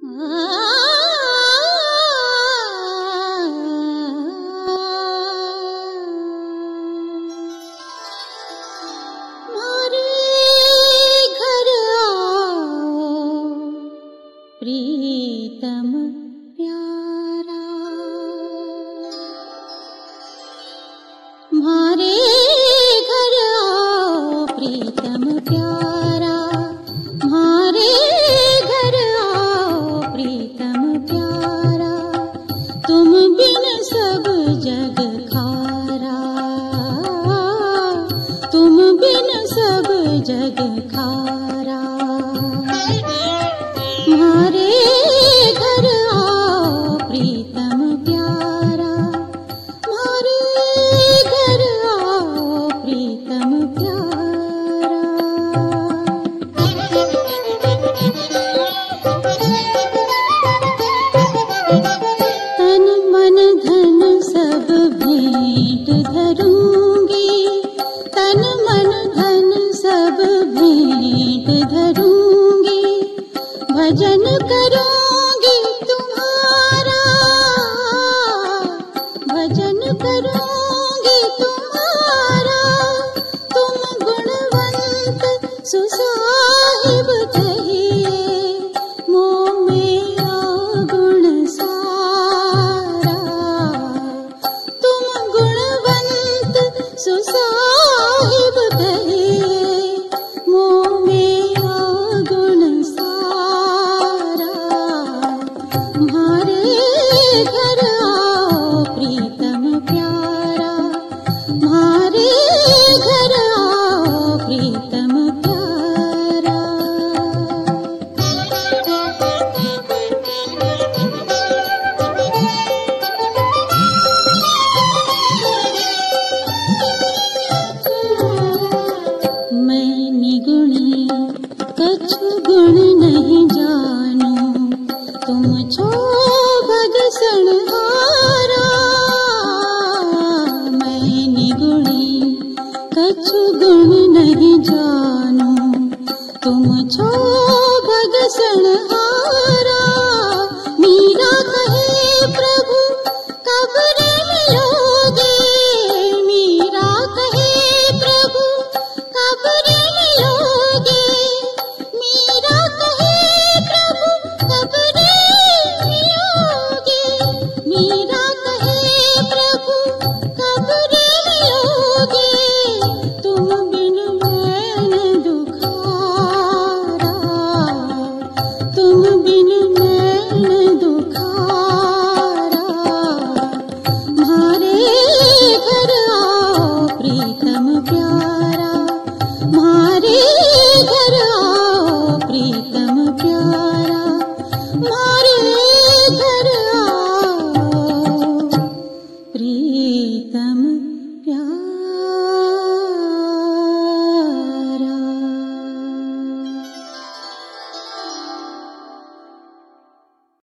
प्रीतम प्यारा, म्हारे घर आओ प्रीतम प्यारा, म्हारे घर आओ प्रीतम प्यारा, तुम बिन सब जग खारा, तुम बिन सब जग खारा। म्हारे घर आओ प्रीतम प्यारा, म्हारे घर आओ प्रीतम प्यारा। तन मन धन सब भेंट धरूंगी, तन मन धन सब भेंट धरूंगी, भजन करूंगी